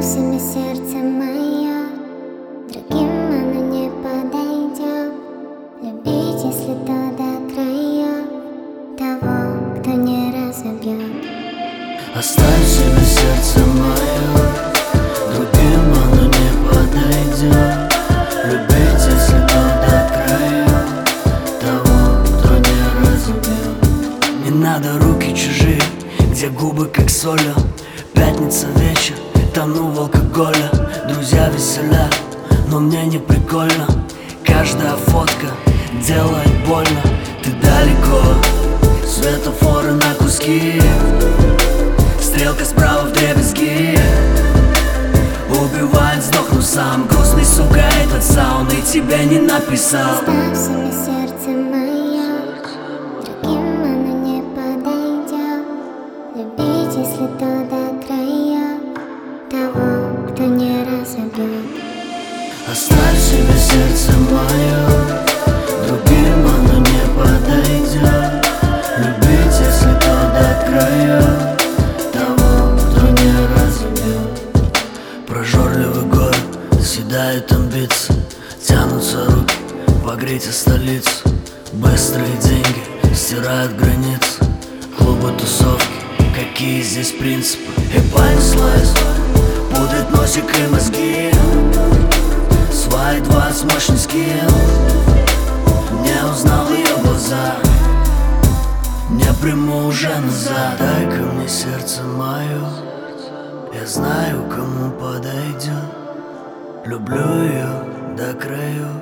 всеми сердце мое, другим оно не подойдет. Любить, если то до краев, того, кто не разобьет. Оставь себе сердце мое, другим оно не подойдет. Любить, если то до краев, того, кто не разобьет. Не надо руки чужие, где губы как солью. Пятница вечер, тону в алкоголе. Друзья веселят, но мне не прикольно. Каждая фотка делает больно. Ты далеко, светофоры на куски, стрелка справа вдребезги. Убивает, сдохну сам. Грустный, сука, этот саунд и тебе не написал. Оставь себе сердце мое, другим оно не подойдет. Любить, если то до краев, того, кто не разобьет. Оставь себе сердце мое, другим оно не подойдет. Любить, если то до краев, того, кто не разобьет. Прожорливый город, съедают амбиции, тянутся руки погреть столицу. Быстрые деньги стирают границы, клубы, тусовки, какие здесь принципы. И понеслась, путает носик и мозги. Свай 20 мощный скилл, не узнал ее глаза, не приму уже назад. Дай-ка мне сердце мое, я знаю, кому подойдет. Люблю ее до краев,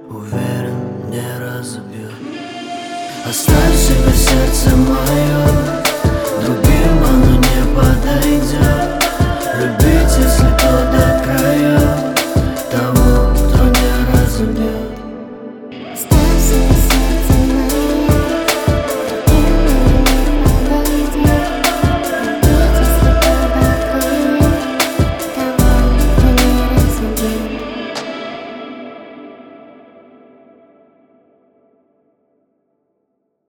уверен, не разобьет. Оставь себе сердце мое,